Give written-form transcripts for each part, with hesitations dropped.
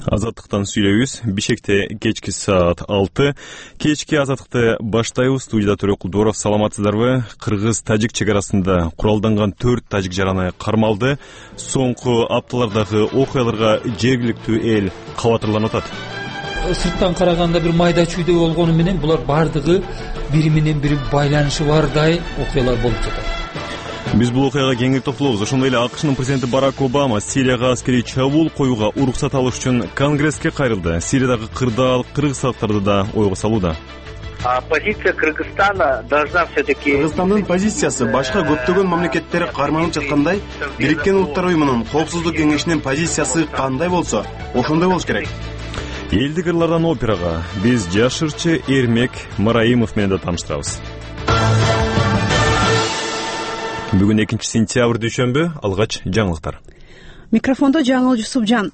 Азаттыктан сүйлөйбүз. Бишкекте кечки саат 6. Кечки азаттыкты баштайбыз. Студияда Төрөк Кулдуров. Саламатсыздарбы? Кыргыз-тажик чек арасында куралданган 4 тажик жараны кармалды. Соңку апталардагы окуяларга жергиликтүү эл кабатырланып атат. Сырттан караганда бир майда чүйдө болгону менен булар бардыгы бири менен бири байланышы бардай окуялар болуп жатат. Биз бул окуяга кеңири токтолобуз. Ошондой эле АКШнын президенти Барак Обама Сирияга аскерий чабуул коюуга уруксат алыш үчүн Конгресске кайрылды. Сириядагы кырдаал кыргыз халыктарды да ойго салууда. Позиция Кыргызстана должна все-таки... Кыргызстандын позициясы башка көптөгөн мамлекеттер карманып жаткандай, Бириккен Улуттар уюмунун Коопсуздук кеңешинин позициясы кандай болсо, ошондой болуш керек. Элдик ырлардан операга биз жаш ырчы Эрмек Мараимов менен да тааныштырабыз. Бүгүн 2 сентябрь дүйшөмбү, алгач жаңылыктар. Микрофондо Жаңыл Жусупжан.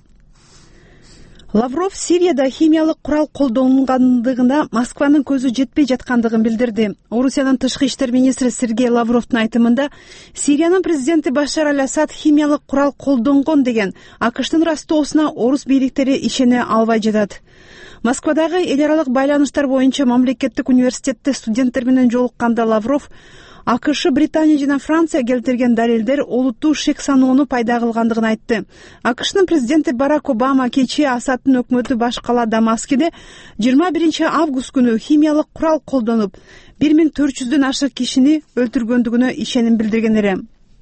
Лавров Сирияда химиялык курал колдонгандыгына Москванын көзү жетпей жаткандыгын билдирди. Орусиянын тышкы иштер министри Сергей Лавровдун айтымында, Сириянын президенти Башар аль-Асад химиялык курал колдонгон деген АКШтын растоосуна орус бийликтери ишене албай жатат. Москвадагы эл аралык байланыштар боюнча мамлекеттик университетте студенттер менен жолукканда Лавров АКШ, Британия жана Франция келтирген далилдер олуттуу шек саноону пайда кылгандыгын айтты. АКШнын президенти Барак Обама кечээ Асадтын өкмөтү баш кала Дамаскиде 21 август күнү химиялык курал колдонуп 1400дөн ашык кишини өлтүргөндүгүнө ишеним билдирген эле.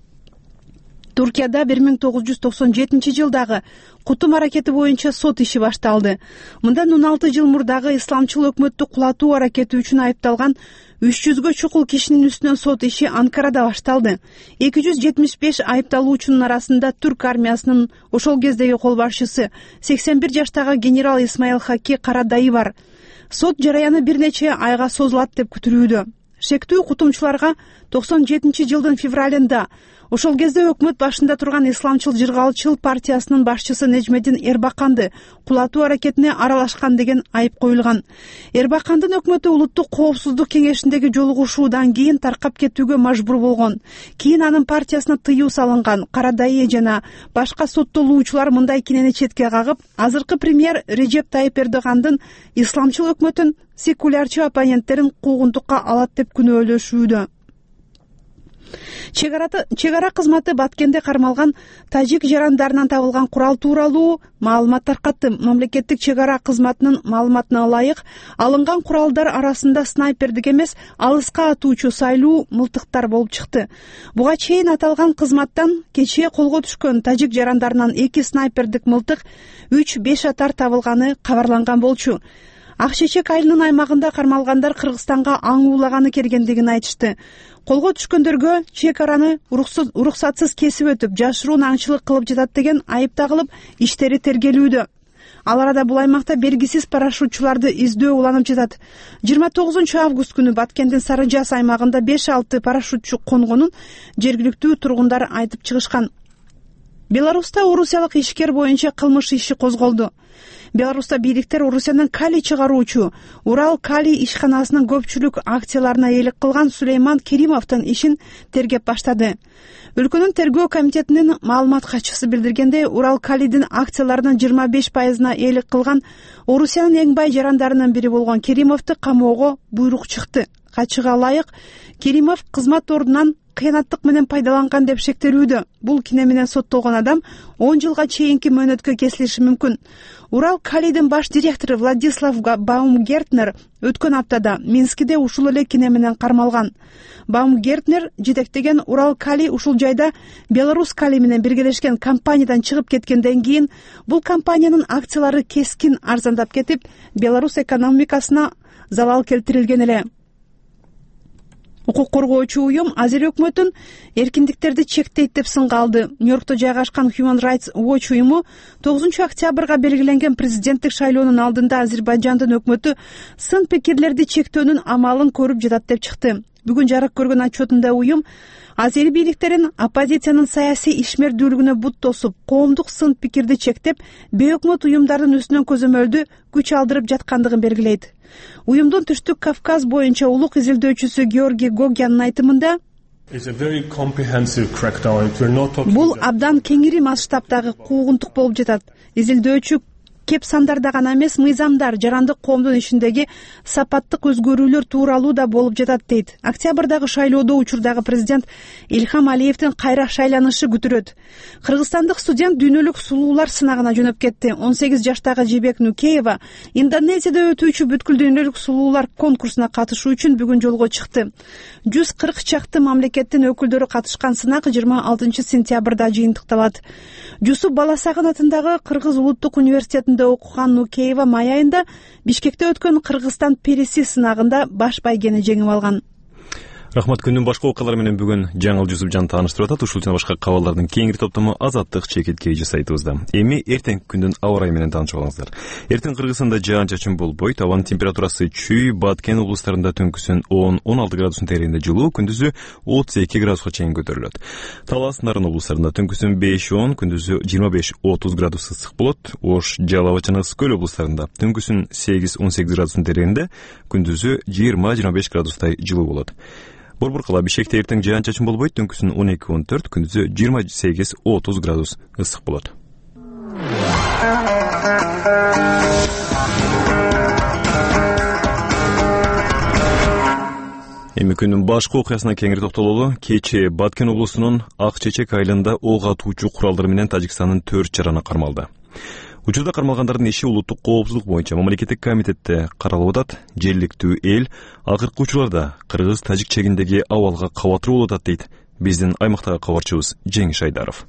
Туркияда 1997 жылдагы кутум аракети боюнча сот иши башталды. Мындан 16 жыл мурдагы исламчыл өкмөттү кулатуу аракети үчүн айыпталган 300гө чукул кишинин үстүнөн сот иши Анкарада башталды. 275 айыпталуучунун арасында түрк армиясынын ошол кездеги кол башчысы 81 жаштагы генерал Исмаил Хаки Карадайы бар. Сот жараяны бир нече айга созулат деп күтүлүүдө. Шектүү кутумчуларга 97 жылдын февралында ошол кезде өкмөт башында турган исламчыл жыргалчыл партиясынын башчысы Нежмедин Эрбаканды кулатуу аракетине аралашкан деген айып коюлган. Эрбакандын өкмөтү улуттук коопсуздук кеңешиндеги жолугушуудан кийин таркап кетүүгө мажбур болгон. Кийин анын партиясына тыюу салынган. Карадайы жана башка соттолуучулар мындай кинени четке кагып, азыркы премьер Режеп Тайып Эрдогандын исламчыл өкмөтүн секулярчы оппоненттерин куугунтукка алат деп күнөөлөшүүдө. Чек ара кызматы Баткенде кармалган тажик жарандарынан табылган курал тууралуу маалымат таркатты. Мамлекеттик чек ара кызматынын маалыматына ылайык, алынган куралдар арасында снайпердик эмес, алыска атуучу сайлуу мылтыктар болуп чыкты. Буга чейин аталган кызматтан кечээ колго түшкөн тажик жарандарынан 2 снайпердик мылтык, 3-5 атар табылганы кабарланган болчу. Акчечек айылынын аймагында кармалгандар Кыргызстанга аң уулаганы келгендигин айтышты. Колго түшкөндөргө чек араны уруксатсыз кесип өтүп, жашыруун аңчылык кылып жатат деген айып тагылып, иштери тергелүүдө. Ал арада бул аймакта белгисиз парашютчуларды издөө уланып жатат. 29 август күнү Баткендин Сары Жаз аймагында 5-6 парашютчу конгонун жергиликтүү тургундар айтып чыгышкан. Беларуста орусиялык ишкер боюнча кылмыш иши козголду. Беларуста бийликтер Орусиянын калий чыгаруучу Урал калий ишканасынын көпчүлүк акцияларына ээлик кылган Сулейман Керимовдун ишин тергеп баштады. Өлкөнүн тергөө комитетинин маалымат катчысы билдиргендей, Урал калийдин акцияларынын 25%-на ээлик кылган Орусиянын эң бай жарандарынын бири болгон Керимовду камоого буйрук чыкты. Катчыга ылайык, Керимов кызмат ордунан кыянаттык менен пайдаланган деп шектелүүдө. Бул кине менен соттолгон адам 10 жылга чейинки мөөнөткө кесилиши мүмкүн. Урал калийдин баш директору Владислав Баумгертнер өткөн аптада Минскиде ушул эле кине менен кармалган. Баумгертнер жетектеген Урал калий ушул жайда Беларусь калий менен биргелешкен компаниядан чыгып кеткенден кийин бул компаниянын акциялары кескин арзандап кетип, Беларусь экономикасына залал келтирилген эле. Укук коргоочу уюм азыр өкмөтүн эркиндиктерди чектейт деп сынга алды. Нью-Йоркто жайгашкан Human Rights Watch уюму 9 октябрга белгиленген президенттик шайлоонун алдында Азербайжандын өкмөтү сын пикирлерди чектөөнүн амалын көрүп жатат деп чыкты. Бүгүн жарык көргөн отчетунда уюм азери бийликтерин оппозициянын саясий ишмердүүлүгүнө бут тосуп, коомдук сын пикирди чектеп, бейөкмөт уюмдардын үстүнөн көзөмөлдү күч алдырып жаткандыгын белгилейт. Уюмдун Түштүк Кавказ боюнча улук изилдөөчүсү Георгий Гогянын айтымында, бул абдан кеңири масштабдагы куугунтук болуп жатат. Изилдөөчү кеп сандарда гана эмес, мыйзамдар жарандык коомдун ишиндеги сапаттык өзгөрүүлөр тууралуу да болуп жатат дейт. Октябрдагы шайлоодо учурдагы президент Ильхам Алиевдин кайра шайланышы күтүрөт. Кыргызстандык студент дүйнөлүк сулуулар сынагына жөнөп кетти. 18 жаштагы Жибек Нукеева Индонезияда өтүүчү бүткүл дүйнөлүк сулуулар конкурсуна катышуу үчүн бүгүн жолго чыкты. 140 чакты мамлекеттин өкүлдөрү катышкан сынак 26 сентябрда жыйынтыкталат. Жусуп Баласагын атындагы Кыргыз улуттук университетинде окуган Нукеева май айында Бишкекте өткөн Кыргызстан периси сынагында баш байгени жеңип алган. Рахмат. Күндүн башка окуялары менен бүгүн Жаңыл Жусупжан тааныштырып атат. Ушул жана башка кабарлардын кеңири топтому Азаттык чекиткей сайтыбызда. Эми эртең күндүн аба ырайы менен таанышып алыңыздар. Эртең Кыргызстанда жаан-чачын болбойт. Абанын температурасы Чүй, Баткен облустарында түнкүсүн 10-16 градус тегерегинде жылуу, күндүзү 32 градуска чейин көтөрүлөт. Талас, Нарын облустарында түнкүсүн 5-10, күндүзү 25-30 градус ысык болот. Ош, Жалал жана Ысык көл облустарында түнкүсүн 8-18 градус тегерегинде, күндүзү 20-25 градустай жылуу болот. Борборкала Бишкекте эртең жаан-чачын болбойт, түнкүсүн 12-14, күндүзү 28-30 градус ысык болот. Эми күндүн башка окуясына кеңири токтололу. Кечээ Баткен облусунун Ак Чечек айылында ок атуучу куралдар менен Тажикстандын 4 жараны кармалды. Учурда кармалгандардын иши улуттук коопсуздук боюнча мамлекеттик комитетте каралып атат. Жергиликтүү эл акыркы учурларда кыргыз-тажик чегиндеги абалга кабатыруу болуп атат дейт биздин аймактагы кабарчыбыз Жеңиш Айдаров.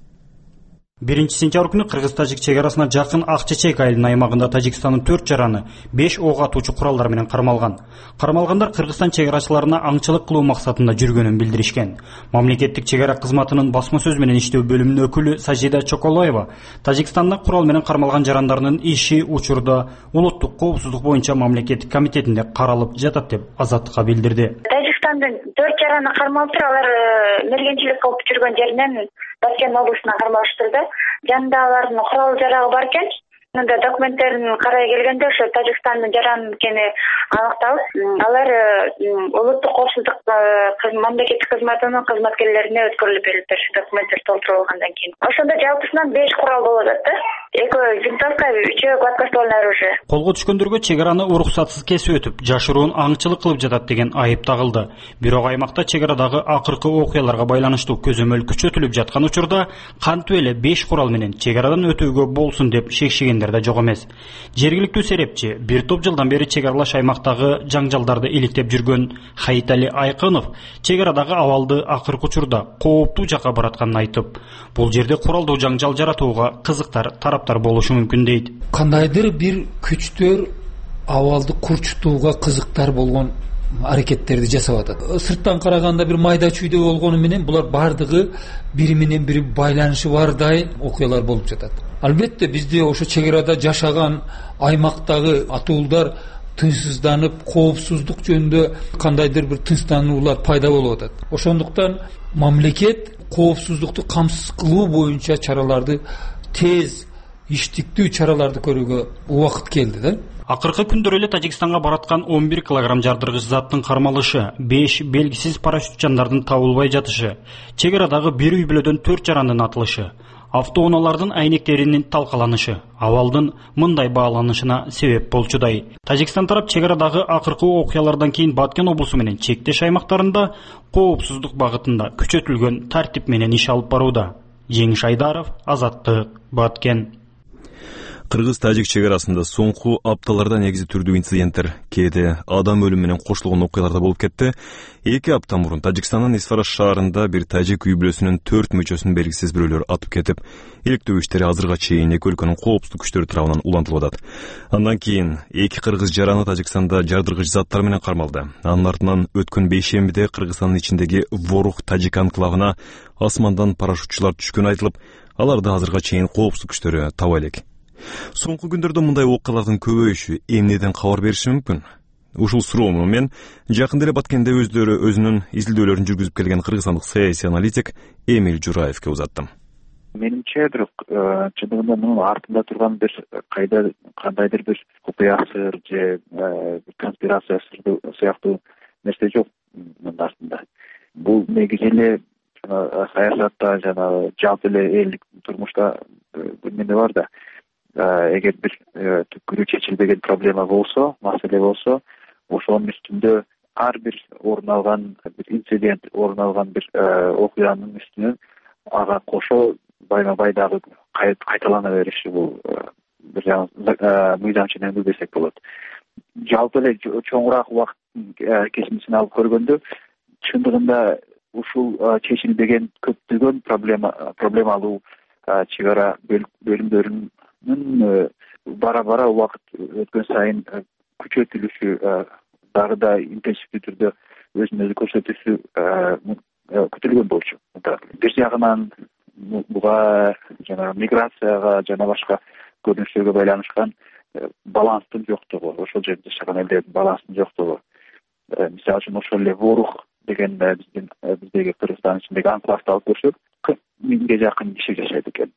1-сентябрь күнү Кыргыз-Тажик чек арасына жакын Ак Чечек айылынын аймагында Тажикстандын 4 жараны 5 ок атуучу куралдар менен кармалган. Кармалгандар Кыргызстан чек арачыларына аңчылык кылуу максатында жүргөнүн билдиришкен. Мамлекеттик чек ара кызматынын басма сөз менен иштөө бөлүмүнүн өкүлү Сажида Чоколоева Тажикстанда курал менен кармалган жарандардын иши учурда улуттук коопсуздук боюнча мамлекеттик комитетинде каралып жатат деп Азаттыкка билдирди. Тажикстандын 4 жараны кармалып туруп, алар мергенчилик кылып жүргөн жеринен Баткен облусуна кармалыштырды. Жанында алардын курал жарагы бар экен. Мында документтерин карай келгенде ошо Тажикстандын жараны экени аныкталып, алар улуттук коопсуздук мамлекеттик кызматынын кызматкерлерине өткөрүлүп берилди. Документтер толтуруп алгандан кийин. Ошондо жалпысынан 5 курал болуп атты. 2 винтовка, 3 гладкоствольное оружие. Колго түшкөндөргө чек араны уруксатсыз кесип өтүп, жашыруун аңчылык кылып жатат деген айып тагылды. Бирок аймакта чек арадагы акыркы окуяларга байланыштуу көзөмөл күчөтүлүп жаткан учурда кантип эле 5 курал менен чек арадан өтүүгө болсун деп шекшегендер да жок эмес. Жергиликтүү серепчи бир топ жылдан бери чек аралаш аймактагы жаңжалдарды иликтеп жүргөн Хайтали Айкынов чек арадагы абалды акыркы учурда кооптуу жакка баратканын айтып, бул жерде куралдуу жаңжал жаратууга кызыктар тараптар болушу мүмкүн дейт. Кандайдыр бир күчтөр абалды курчутууга кызыктар болгон аракеттерди жасап атат. Сырттан караганда бир майда чүйдө болгону менен булар бардыгы бири менен бири байланышы бардай окуялар болуп жатат. Албетте бизде ошо чек арада жашаган аймактагы атуулдар тынчсызданып, коопсуздук жөнүндө кандайдыр бир тынчсыздануулар пайда болуп атат. Ошондуктан мамлекет коопсуздукту камсыз кылуу боюнча чараларды тез, иштиктүү чараларды көрүүгө убакыт келди да. Акыркы күндөр эле Тажикстанга бараткан 11 килограмм жардыргыч заттын кармалышы, 5 белгисиз парашютчандардын табылбай жатышы, чек арадагы бир үй бүлөдөн 4 жарандын атылышы, автоунаалардын айнектеринин талкаланышы абалдын мындай бааланышына себеп болчудай. Тажикстан тарап чек арадагы акыркы окуялардан кийин Баткен облусу менен чектеш аймактарында коопсуздук багытында күчөтүлгөн тартип менен иш алып барууда. Жеңиш Айдаров, Азаттык, Баткен. Кыргыз-тажик чек арасында соңку апталарда негизи түрдүү инциденттер, кээде адам өлүмү менен кошулган окуяларда болуп кетти. 2 апта мурун Тажикстандын Исфараш шаарында бир тажик үй бүлөсүнүн 4 мүчөсүн белгисиз бирөөлөр атып кетип, иликтөө иштери азырга чейин эки өлкөнүн коопсуздук күчтөрү тарабынан улантылып атат. Андан кийин 2 кыргыз жараны Тажикстанда жардыргыч заттар менен кармалды. Анын артынан өткөн бейшембиде Кыргызстандын ичиндеги Ворух тажик анклавына асмандан парашютчулар түшкөнү айтылып, аларды азырга чейин коопсуздук күчтөрү таба элек. Соңку күндөрдө мындай окуялардын көбөйүшү эмнеден кабар бериши мүмкүн? Ушул суроону мен жакында эле Баткенде өзүнүн изилдөөлөрүн жүргүзүп келген кыргызстандык саясий аналитик Эмиль Жураевке узаттым. Менимче, бирок чындыгында мунун артында турган бир кандайдыр бир окуя сыр же конспирация сыяктуу нерсе жок мунун артында. Бул негизи эле саясатта жана жалпы эле элдик турмушта бир неме бар да, эгер бир түпкүрү чечилбеген проблема болсо, маселе болсо, ошонун үстүндө ар бир орун алган бир инцидент, орун алган бир окуянын үстүнөн ага кошо байма-бай дагы кайталана бериши бул бир мыйзам ченемдүү десек болот. Жалпы эле чоңураак убакыттын кесимисин алып көргөндө чындыгында ушул чечилбеген көптөгөн проблемалуу чек ара бөлүмдөрүнүн бара убакыт өткөн сайын күчөтүлүшү, дагы да интенсивдүү түрдө өзүн өзү көрсөтүшү күтүлгөн болчу. Бир жагынан буга жана миграцияга жана башка көрүнүштөргө байланышкан баланстын жоктугу, ошол жерде жашаган элдердин баланстын жоктугу. Мисалы үчүн ошол эле Ворух деген биздеги Кыргызстан ичиндеги анклавды алып көрсөк, 1000ге жакын киши жашайт экен.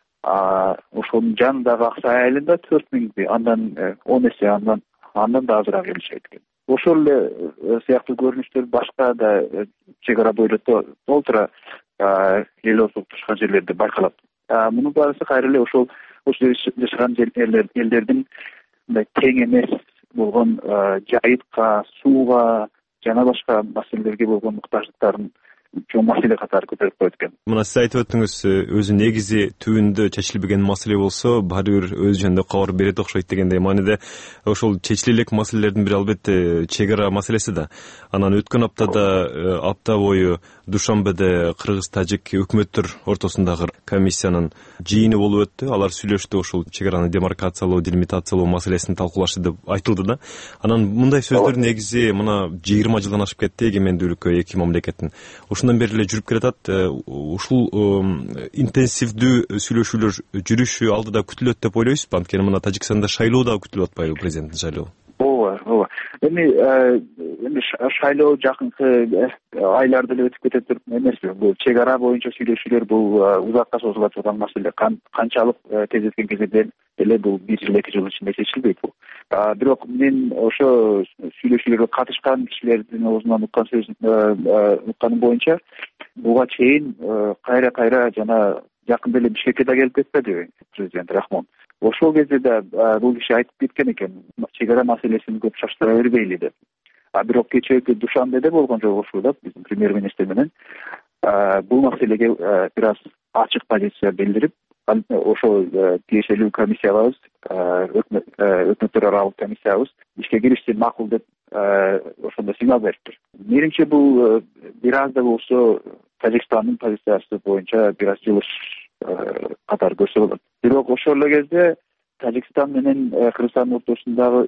Ошонун жанындагы Аксай айылында 4000, андан 10 эсе андан да азыраак ел жашайт экен. Ошол эле сыяктуу көрүнүштөр башка да чек ара бойло толтура эл ортосушкан жерлерде байкалат. Мунун баары кайра эле ошол жашаган элдердин мындай тең эмес болгон жайытка, сууга жана башка маселелерге болгон муктаждыктарын чоң маселе катары көтөрүп коет экен. Мына сиз айтып өттүңүз, өзү негизи түбүндө чечилбеген маселе болсо, баары бир өз жөнүндө кабар берет окшойт дегендей мааниде ошол чечиле элек маселелердин бири албетте чек ара маселеси да. Анан өткөн аптада апта бою Душанбеде кыргыз-тажик өкмөттөр ортосундагы комиссиянын жыйыны болуп өттү. Алар сүйлөштү, ошол чек араны демаркациялоо, делимитациялоо маселесин талкуулашты деп айтылды да. Анан мындай сөздөр негизи мына 20 жылдан ашып кетти эгемендүүлүккө эки мамлекеттин. Ошондон бери эле жүрүп келатат. Ушул интенсивдүү сүйлөшүүлөр жүрүшү алдыда күтүлөт деп ойлойсузбу? Анткени мына Тажикстанда шайлоо дагы күтүлүп атпайбы, президенттин шайлоо? Ооба. Эми шайлоо жакынкы айларда эле өтүп кетет эмеспи? Бул чек ара боюнча сүйлөшүүлөр бул узакка созула турган маселе. Канчалык тез өткөн кезде эле бул 1 жыл 2 жыл ичинде чечилбейт бул. Бирок мен ошо сүйлөшүүлөргө катышкан кишилердин оозунан укканым боюнча буга чейин кайра жана жакында эле Бишкекке да келип кетпедиби президент Рахмон? Ошол кезде да бул киши айтып кеткен экен, чек ара маселесин көп шаштыра бербейли деп. Бирок кечээки Душанбеде болгон жолугушууда биздин премьер-министр менен бул маселеге бир аз ачык позиция билдирип, ошол тиешелүү комиссиябыз, өкмөттөр аралык комиссиябыз ишке киришти макул деп ошондо сигнал бериптир. Менимче бул бир аз да болсо Тажикстандын позициясы боюнча бир аз жылыш катары көрсө болот. Бирок ошол эле кезде Тажикстан менен Кыргызстандын ортосундагы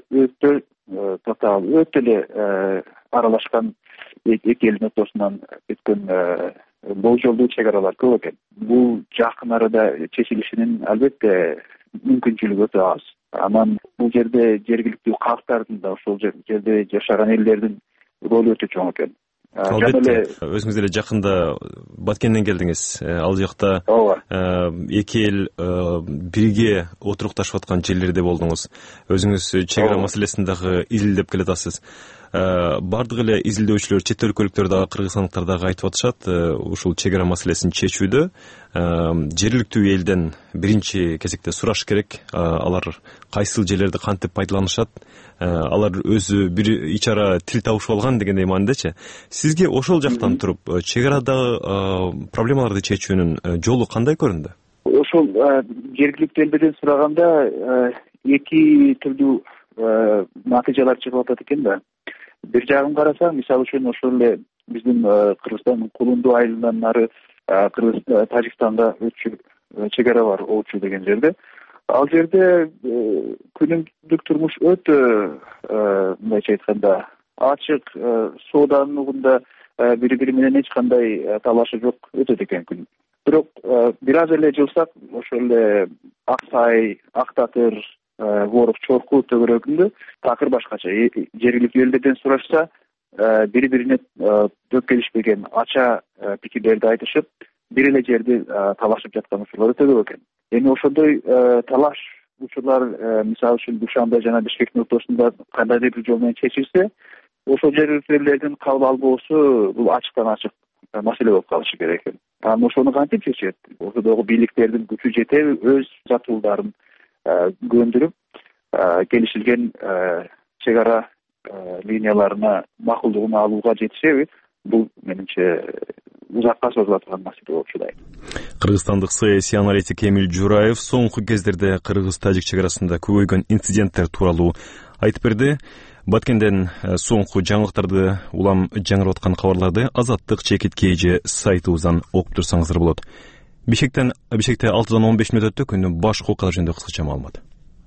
өтө эле аралашкан эки элдин ортосунан өткөн болжолдуу чек аралар көп экен. Бул жакын арада чечилишинин албетте мүмкүнчүлүгү өтө аз. Анан бул жерде жергиликтүү калктардын да, ошол жерде жашаган элдердин ролу өтө чоң экен. Албетте, өзүңүз деле жакында Баткенден келдиңиз. Ал жакта эки эл бирге отурукташып аткан жерлерде болдуңуз. Өзүңүз чек ара маселесин дагы изилдеп келатасыз. Бардык эле изилдөөчүлөр, чет өлкөлүктөр дагы, кыргызстандыктар дагы айтып атышат, ушул чек ара маселесин чечүүдө жергиликтүү элден биринчи кезекте сураш керек. Алар кайсыл жерлерди кантип пайдаланышат, алар өзү бир ич ара тил табышып алган дегендей маанидечи. Сизге ошол жактан туруп чек арадагы проблемаларды чечүүнүн жолу кандай көрүндү? Ошол жергиликтүү элдерден сураганда эки түрдүү натыйжалар чыгып атат экен да. Бир жагын карасаң, мисалы үчүн ошол эле биздин Кыргызстандын Кулунду айылынан нары Тажикстанга өтчү чек ара бар, Оочу деген жерде. Ал жерде күнүмдүк турмуш өтө мындайча айтканда ачык, сооданын нугунда бири-бири менен эч кандай талашы жок өтөт экен күн. Бирок бир аз эле жылсак, ошол эле Аксай, Актакыр, Ворук, Чорку төгөрөгүндө такыр башкача. Жергиликтүү элдерден сурашса, бири-бирине дөп келишпеген ача пикирлерди айтышып, бир эле жерди талашып жаткан учурлар өтө көп экен. Эми ошондой талаш учурлар, мисалы үчүн Душанбе жана Бишкектин ортосунда кандайдыр бир жол менен чечилсе, ошол жергиликтүү элдердин кабыл албоосу бул ачыктан ачык маселе болуп калышы керек экен. Ошону кантип чечет? Ошодогу бийликтердин күчү жетеби өз жатуулдарын көндүрүп келишилген чек ара линияларына макулдугун алууга жетишеби, бул менимче узакка созулуп аткан маселе болуп жатат. Кыргызстандык саясий аналитик Эмиль Жураев соңку кездерде кыргыз-тажик чек арасында көбөйгөн инциденттер тууралуу айтып берди. Баткенден соңку жаңылыктарды улам жаңырып аткан кабарларды Азаттык чекит KG сайтыбыздан окуп турсаңыздар болот. Бишкекте 6-дан 15 мүнөт өттү. Күндүн башкы окуялар жөнүндө кыскача маалымат.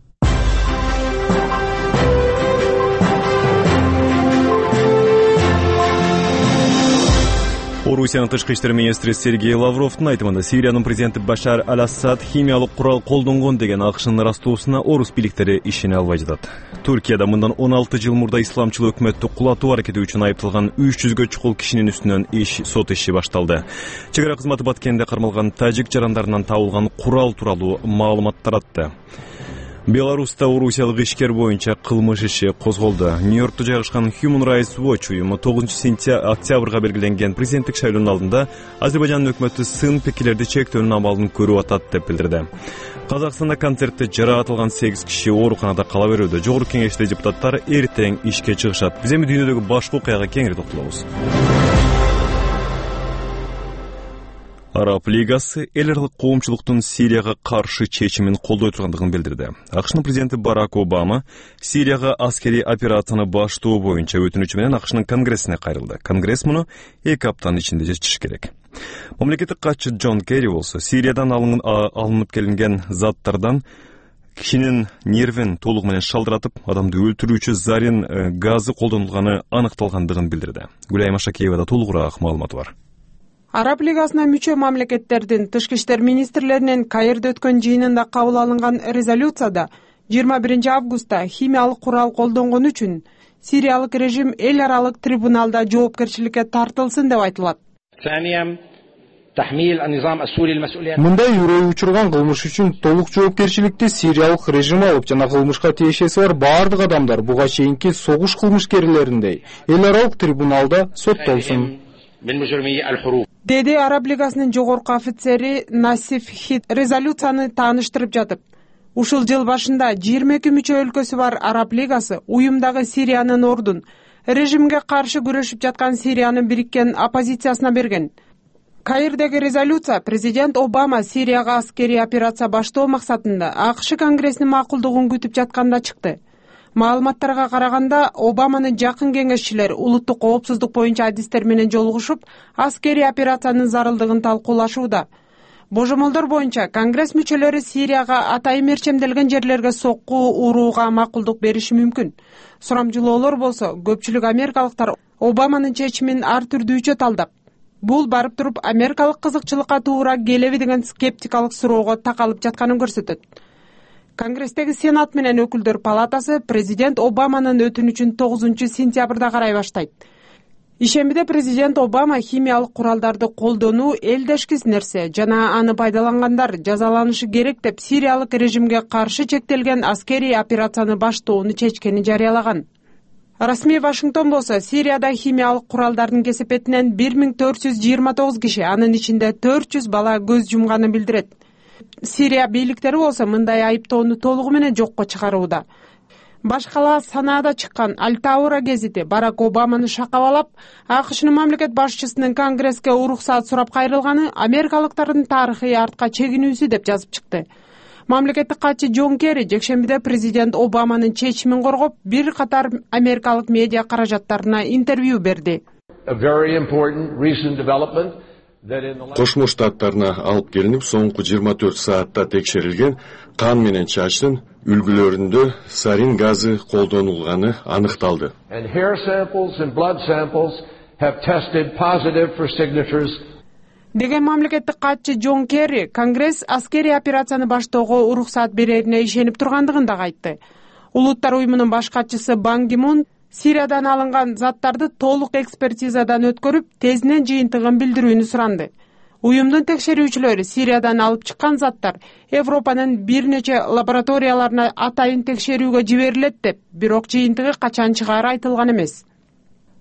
Орусиянын тышкы иштер министри Сергей Лавровдун айтымында Сириянын президенти Башар аль-Асад химиялык курал колдонгон деген акшынын растоосуна орус бийликтери ишене албай жатат. Түркияда мындан 16 жыл мурда исламчыл өкмөттү кулатуу аракети үчүн айыпталган 300гө чукул кишинин үстүнөн сот иши башталды. Чек ара кызматы Баткенде кармалган тажик жарандарынан табылган курал тууралуу маалымат таратты. Беларуста орусиялык ишкер боюнча кылмыш иши козголду. Нью-Йоркто жайгашкан Human Rights Watch уюму 9-октябрга белгиленген президенттик шайлоонун алдында Азербайжандын өкмөтү сын пикирлерди чектөөнүн абалын көрүп атат деп билдирди. Казакстанда концертте жараатылган 8 киши ооруканада кала берүүдө. Жогорку кеңеште депутаттар эртең ишке чыгышат. Биз эми дүйнөдөгү башкы окуяга кеңири токтолобуз. Араб лигасы эл аралык коомчулуктун Сирияга каршы чечимин колдой тургандыгын билдирди. АКШнын президенти Барак Обама Сирияга аскерий операцияны баштоо боюнча өтүнүчү менен АКШнын конгрессине кайрылды. Конгресс муну 2 аптанын ичинде чечиши керек. Мамлекеттик катчы Джон Керри болсо Сириядан алынып келинген заттардан кишинин нервин толугу менен шалдыратып, адамды өлтүрүүчү зарин газы колдонулганы аныкталгандыгын билдирди. Гүлайым Ашакиевада толугураак маалымат бар. Араб лигасына мүчө мамлекеттердин тышкы иштер министрлеринин Каирде өткөн жыйынында кабыл алынган резолюцияда 21 августта химиялык курал колдонгон үчүн Сириялык режим эл аралык трибуналда жоопкерчиликке тартылсын деп айтылат. Мындай үрөй учурган кылмыш үчүн толук жоопкерчиликти Сириялык режим алып, жана кылмышка тиешеси бар баардык адамдар буга чейинки согуш кылмышкерлериндей эл аралык трибуналда соттолсун. Деди Араб лигасынын жогорку офицери Насиф Хит резолюцияны тааныштырып жатып, ушул жыл башында 22 мүчө өлкөсү бар Араб лигасы уюмдагы Сириянын ордун режимге каршы күрөшүп жаткан Сириянын бириккен оппозициясына берген. Каирдеги резолюция президент Обама Сирияга аскерий операция баштоо максатында АКШ конгрессинин макулдугун күтүп жатканда чыкты. Маалыматтарга караганда, Обаманын жакын кеңешчилери улуттук коопсуздук боюнча адистер менен жолугушуп, аскерий операциянын зарылдыгын талкуулашууда. Божомолдор боюнча Конгресс мүчөлөрү Сирияга атайын мерчемделген жерлерге сокку урууга макулдук бериши мүмкүн. Сурамжылоолор болсо, көпчүлүк америкалыктар Обаманын чечимин ар түрдүүчө талдап, бул барып туруп америкалык кызыкчылыкка туура келеби деген скептикалык суроого такалып жатканын көрсөтөт. Конгресстеги Сенат менен өкүлдөр палатасы президент Обаманын өтүнүчүн 9-сентябрда карай баштайт. Ишембиде президент Обама химиялык куралдарды колдонуу элдешкис нерсе жана аны пайдалангандар жазаланышы керек деп Сириялык режимге каршы чектелген аскерий операцияны баштоону чечкенин жарыялаган. Расмий Вашингтон болсо Сирияда химиялык куралдардын кесепетинен 1429 киши, анын ичинде 400 бала көз жумганын билдирет. Сирия бийликтери болсо мындай айыптоону толугу менен жокко чыгарууда. Башкала санаада чыккан Аль-Таура гезити Барак Обаманы шакабалап, АКШнын мамлекет башчысынын Конгресске уруксаат сурап кайрылганы америкалыктардын тарыхый артка чегинүүсү деп жазып чыкты. Мамлекеттик катчы Джон Керри жекшембиде президент Обаманын чечимин коргоп, бир катар америкалык медиа каражаттарына интервью берди. Кошмо Штаттарына алып келинип, соңку 24 саатта текшерилген кан менен чачтын үлгүлөрүндө сарин газы колдонулганы аныкталды. Деген мамлекеттик катчы Джон Керри, Конгресс аскерий операцияны баштоого уруксаат берерине ишенип тургандыгын да айтты. Улуттар уюмунун баш катчысы Бан Ки Мун Сириядан алынган заттарды толук экспертизадан өткөрүп, тезинен жыйынтыгын билдирүүнү суранды. Уюмдун текшерүүчүлөрү Сириядан алып чыккан заттар Европанын бир нече лабораторияларына атайын текшерүүгө жиберилет деп, бирок жыйынтыгы качан чыгары айтылган эмес.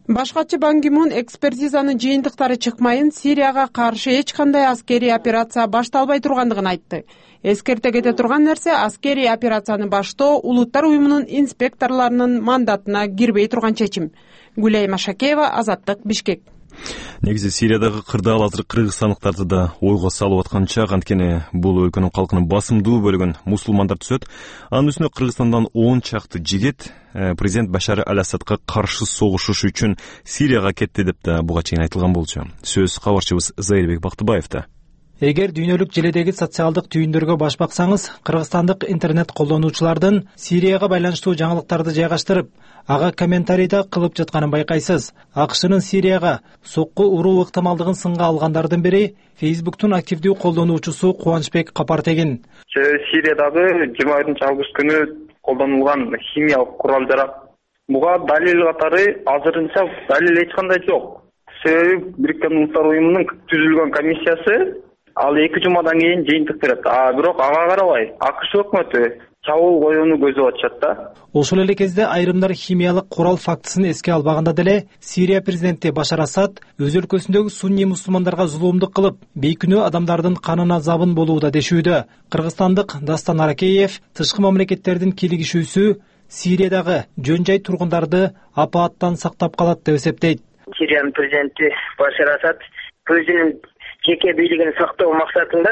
Башкачы Бан Ки Мун экспертизанын жыйынтыктары чыкмайын Сирияга каршы эч кандай аскерий операция башталбай тургандыгын айтты. Эскерте кете турган нерсе аскерий операцияны баштоо Улуттар уюмунун инспекторлорунун мандатына кирбей турган чечим. Гүлай Машакеева, Азаттык, Бишкек. Негизи Сириядагы кырдаал азыр кыргызстандыктарды да ойго салып аткан чак, анткени бул өлкөнүн калкынын басымдуу бөлүгүн мусулмандар түзөт. Анын үстүнө Кыргызстандан 10 чакты жигит президент Башар ал-Асадка каршы согушуш үчүн Сирияга кетти деп да буга чейин айтылган болчу. Сөз кабарчыбыз Зайырбек Бактыбаевда. Эгер дүйнөлүк желедеги социалдык түйүндөргө баш баксаңыз, кыргызстандык интернет колдонуучулардын Сирияга байланыштуу жаңылыктарды жайгаштырып, ага комментарийда кылып жатканын байкайсыз. АКШнын Сирияга сокку уруу ыктымалдыгын сынга алгандардын бири Facebook'тун активдүү колдонуучусу Кубанычбек Капартегин. Сириядагы 20-август күнү колдонулган химиялык курал-жарак буга далил катары азырынча далил эч кандай жок. Себеби Бириккен Улуттар уюмунун түзүлгөн комиссиясы ал 2 жумадан кийин жыйынтык берет. Бирок ага карабай АКШ өкмөтү чабуул коюуну көздөп атышат да. Ошол эле кезде айрымдар химиялык курал фактысын эске албаганда деле Сирия президенти Башар Асад өз өлкөсүндөгү сунни мусулмандарга зулумдук кылып, бейкүнөө адамдардын канына забын болууда дешүүдө. Кыргызстандык Дастан Аракеев тышкы мамлекеттердин кийлигишүүсү Сириядагы жөн жай тургундарды апааттан сактап калат деп эсептейт. Сириянын президенти Башар Асад өзүнүн жеке бийлигин сактоо максатында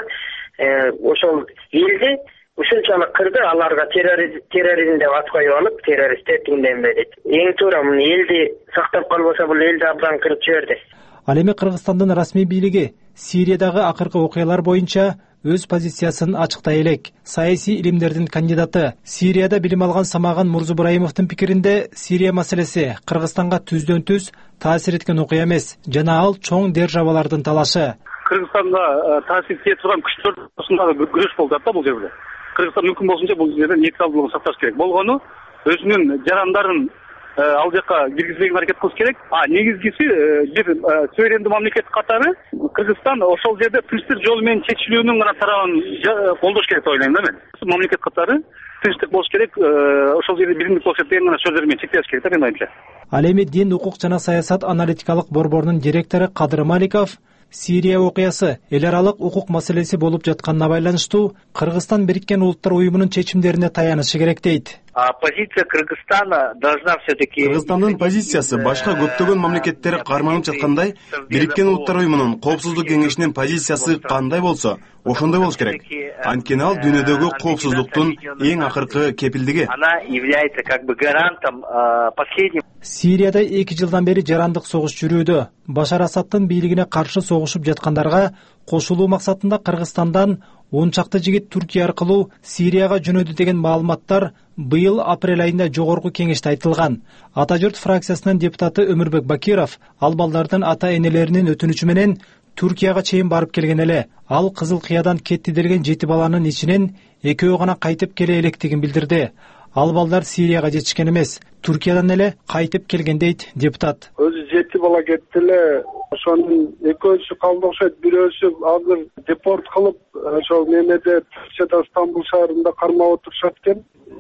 ошол элди ушунчалык кырды, аларга терроризм деп ат коюп алып, террорист деп дейт. Эң туура муну элди сактап калбаса, бул элди абдан кырып жиберди. Ал эми Кыргызстандын расмий бийлиги Сириядагы акыркы окуялар боюнча өз позициясын ачыктай элек. Саясий илимдердин кандидаты, Сирияда билим алган Самаган Мурзубраимовдун пикиринде, Сирия маселеси Кыргызстанга түздөн-түз таасир эткен окуя эмес, жана ал чоң державалардын талашы. Кыргызстанга таасир этип турган күчтөр арасындагы бир күрөш болуп жатат бул жерде. Кыргызстан мүмкүн болсунча бул жерде нейтралдуулугун сакташ керек. Болгону өзүнүн жарандарын ал жака киргизбеген аракет кылыш керек. Негизгиси бир суверендүү мамлекет катары Кыргызстан ошол жерде тынчтык жолу менен чечилүүнүн гана тарабын колдош керек деп ойлойм да мен. Мамлекет катары тынчтык болуш керек, ошол жерде биримдик болуш керек деген гана сөздөр менен чектеш керек да менин оюмча. Ал эми Дин, укук жана саясат аналитикалык борборунун директору Кадыр Маликов Сирия окуясы эл аралык укук маселеси болуп жатканына байланыштуу Кыргызстан Бириккен Улуттар уюмунун чечимдерине таянышы керек дейт. Позиция Кыргызстана должна все-таки... Кыргызстандын позициясы башка көптөгөн мамлекеттер карманып жаткандай, Бириккен Улуттар уюмунун коопсуздук кеңешинин позициясы кандай болсо, ошондой болуш керек. Анткени ал дүйнөдөгү коопсуздуктун эң акыркы кепилдиги. Она является как бы гарантом последним. Сирияда 2 жылдан бери жарандык согуш жүрүүдө. Башар Асадтын бийлигине каршы согушуп жаткандарга кошулуу максатында Кыргызстандан 10 чакты жигит Түркия аркылуу Сирияга жөнөдү деген маалыматтар быйыл апрель айында жогорку кеңеште айтылган. Ата журт фракциясынын депутаты Өмүрбек Бакиров ал балдардын ата-энелеринин өтүнүчү менен Түркияга чейин барып келген эле. Ал Кызыл Кыядан кетти делген 7 баланын ичинен 2 гана кайтып келе электигин билдирди. Ал балдар Сирияга жетишкен эмес, Түркиядан эле кайтып келген дейт депутат. Өзү 7 бала кетти эле, ошонун 2-өсү калды окшойт, бирөөсү азыр депорт кылып, ошол немеде Түркияда Стамбул шаарында кармап отурушат экен.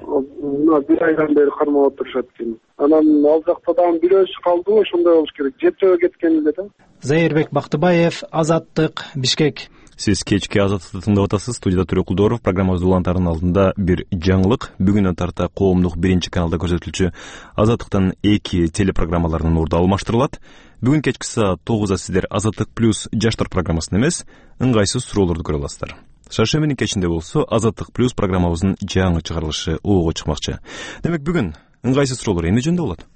Мына 1 айдан бери кармап отурушат экен. Анан ал жакта дагы бирөөсү калды, ошондой болуш керек. 7 кеткен эле да. Зайырбек Бактыбаев, Азаттык, Бишкек. Сиз кечки Азаттыкты тыңдап атасыз. Студияда Төрөкулдоров. Программабыз улантарынын алдында бир жаңылык. Бүгүнөн тарта коомдук 1 каналда көрсөтүлчү Азаттыктын 2 телепрограммаларынын орду алмаштырылат. Бүгүн кечки саат 9-да сиздер Азаттык плюс жаштар программасын эмес, ыңгайсыз суроолорду көрө аласыздар. Шаршембинин кечинде болсо Азаттык плюс программабыздын жаңы чыгарылышы оого чыкмакчы. Демек бүгүн ыңгайсыз суроолор эмне жөнүндө болот?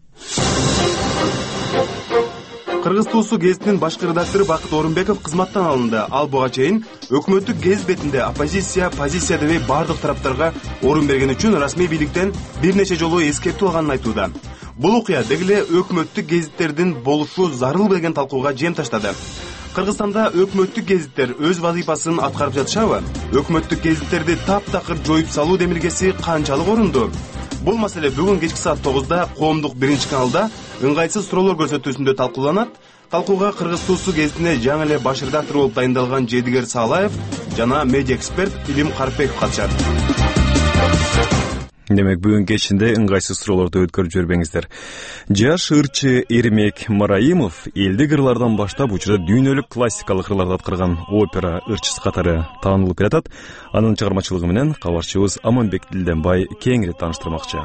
Кыргыз Туусу гезитинин башкы редактору Бакыт Орунбеков кызматтан алынды. Ал буга чейин өкмөттүк гезит бетинде позиция дебей бардык тараптарга орун берген үчүн расмий бийликтен бир нече жолу эскертүү алганын айтууда. Бул окуя дегеле өкмөттүк гезиттердин болушу зарыл деген талкууга жем таштады. Кыргызстанда өкмөттүк гезиттер өз вазыйфасын аткарып жатышабы? Өкмөттүк гезиттерди таптакыр жоюп салуу демилгеси канчалык орунду? Бул маселе бүгүн кечки саат 9-да коомдук 1 каналда ыңгайсыз суроолор көрсөтүүсүндө талкууланат. Талкууга Кыргыз Туусу гезитине жаңы эле баш редактор болуп дайындалган Жедигер Саалаев жана медиа эксперт Илим Карпеков катышат. Демек бүгүн кечинде ыңгайсыз суроолорду өткөрүп жибербеңиздер. Жаш ырчы Эрмек Мараимов элдик ырлардан баштап учурда дүйнөлүк классикалык ырларды аткарган опера ырчысы катары таанылып келатат. Анын чыгармачылыгы менен кабарчыбыз Аманбек Дилденбай кеңири тааныштырмакчы.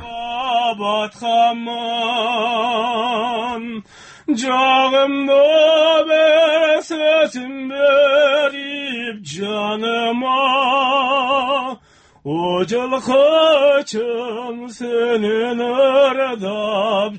Жагымда бер сөзүм берип жаныма, о жылкычым сенин ырдап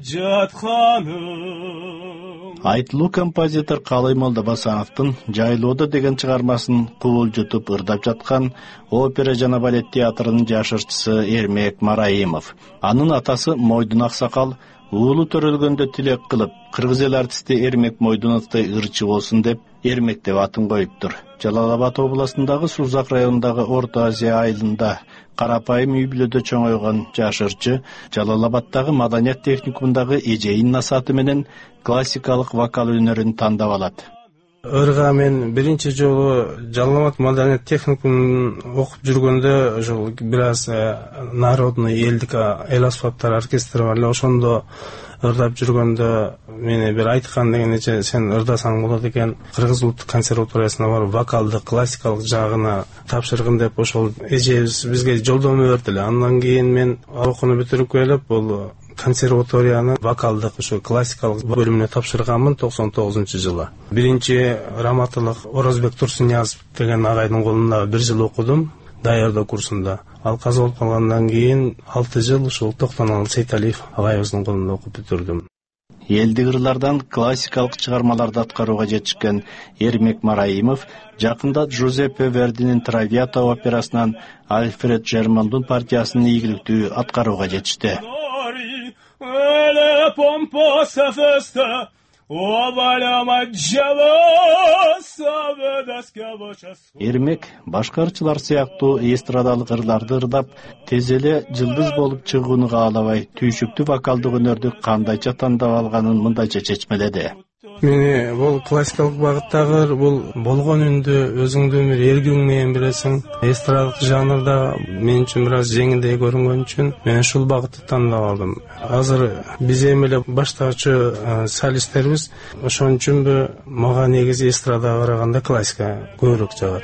жатканым. Айтылуу композитор Калай Молдобасановдун Жайлоодо деген чыгармасын куулжутуп ырдап жаткан опера жана балет театрынын жаш ырчысы Эрмек Мараимов. Анын атасы Мойдун Аксакал уулу төрөлгөндө тилек кылып, кыргыз эл артисти Эрмек Мойдуновдой ырчы болсун деп Эрмек деп атын коюптур. Жалал-Абад областындагы Сузак районундагы Орто Азия айылында карапайым үй бүлөдө чоңойгон жаш ырчы Жалал-Абаддагы Маданият техникумундагы эжейинин насааты менен классикалык вокал өнөрүн тандап алат. Ырга мен биринчи жолу Жалал-Абад Маданият техникумун окуп жүргөндө ошол бир аз народный элдик эл аспаптар оркестри бар эле, ошондо ырдап жүргөндө мени бир айткан деген эже, сен ырдасаң болот экен, Кыргыз улуттук консерваториясына барып вокалдык классикалык жагына тапшыргын деп ошол эжебиз бизге жолдомо берди эле. Андан кийин мен окууну бүтүрүп келип, бул консерваториянын вокалдык ошо классикалык бөлүмүнө тапшырганмын 99-жылы. Биринчи раматылык Орозбек Турсунязов деген агайдын колунда 1 жыл окудум, даярдоо курсунда. Ал каза болуп калгандан кийин 6 жыл ушул Токтонал Сейталиев агайыбыздын колунда окуп бүтүрдүм. Элдик ырлардан классикалык чыгармаларды аткарууга жетишкен Эрмек Мараимов жакында Джузеппе Вердинин Травиата операсынан Альфред Жермондун партиясын ийгиликтүү аткарууга жетишти. Эрмек башка ырчылар сыяктуу эстрадалык ырларды ырдап, тез эле жылдыз болуп чыгууну каалабай, түйшүктүү вокалдык өнөрдү кандайча тандап алганын мындайча чечмеледи. Мени бул классикалык багыттагы бул болгон үндү өзүңдүн бир эргиң менен билесиң. Эстрадалык жанрда мен үчүн бир аз жеңилдей көрүнгөн үчүн мен ушул багытты тандап алдым. Азыр биз эми эле баштаачы солисттербиз, ошон үчүн мага негизи эстрадага караганда классика көбүрөөк жагат.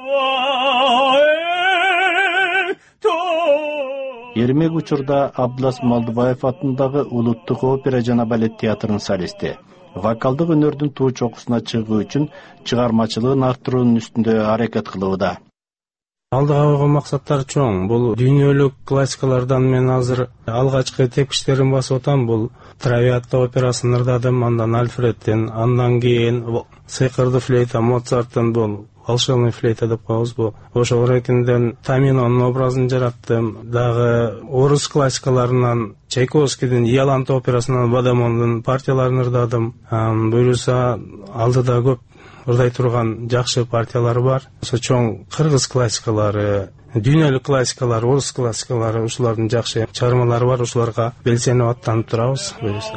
Эрмек учурда Абдулас Малдыбаев атындагы Улуттук опера жана балет театрынын солисти. Вокалдык өнөрдүн туу чокусуна чыгуу үчүн чыгармачылыгын арттыруунун үстүндө аракет кылууда. Алдыга койгон максаттар чоң. Бул дүйнөлүк классикалардан мен азыр алгачкы тепкичтерин басып атам. Бул Травиата операсын ырдадым, андан Альфредтен, андан кийин Сыйкырды флейта Моцарттын бул волшебный флейта деп коебуз бул. Ошол рекинден Таминонун образын жараттым. Дагы орус классикаларынан Чайковскийдин Ялант операсынан Вадамондун партияларын ырдадым. Буюрса алдыда көп ырдай турган жакшы партиялар бар. Ошо чоң кыргыз классикалары, дүйнөлүк классикалар, орус классикалары, ушулардын жакшы чыгармалары бар. Ушуларга белсенип аттанып турабыз.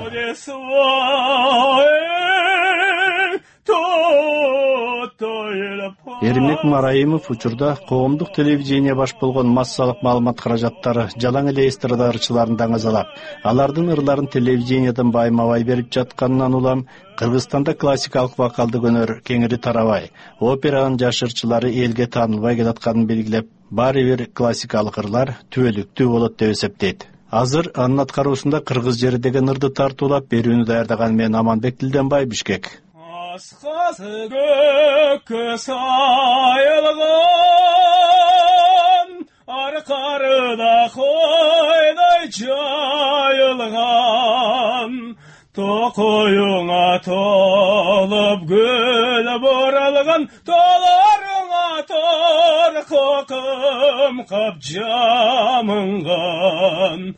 Эрмек Мараимов учурда коомдук телевидение баш болгон массалык маалымат каражаттары жалаң эле эстрада ырчыларын даңазалап, алардын ырларын телевидениеден байма-бай берип жатканынан улам Кыргызстанда классикалык вокалдык өнөр кеңири тарабай, операнын жаш ырчылары элге таанылбай келатканын белгилеп, баары бир классикалык ырлар түбөлүктүү болот деп эсептейт. Азыр анын аткаруусунда Кыргыз жери деген ырды тартуулап берүүнү даярдаган мен Аманбек Дилденбай, Бишкек. Асқасы көккө сайылған, арқарыда қойдай жайылған, тоқойыңа толып гүл боралған, толарыңа тор қоқым қап жамынған.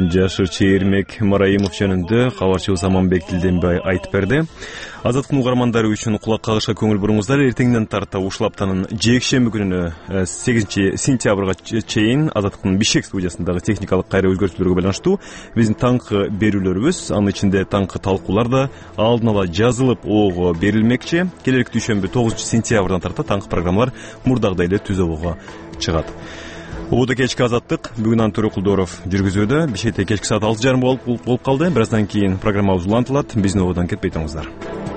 жашырчы Эрмек Мараимов жөнүндө кабарчыбыз Аманбек Дилденбай айтып берди. Азаттыктын угармандары үчүн кулак кагышка көңүл буруңуздар. Эртеңден тарта ушул аптанын жекшемби күнүнө 8 сентябрга чейин Азаттыктын Бишкек студиясындагы техникалык кайра өзгөртүүлөргө байланыштуу биздин таңкы берүүлөрүбүз, анын ичинде таңкы талкуулар да алдын ала жазылып ого берилмекчи. Келерки дүйшөмбү 9 сентябрдан тарта таңкы программалар мурдагыдай эле түз обого чыгат. Убуда кечки Азаттык бүгүн Антур Кулдоров жүргүзүүдө. Бишкекте кечки саат 6:30 болуп калды. Бир аздан кийин программабыз улантылат. Биздин ободан кетпей туруңуздар.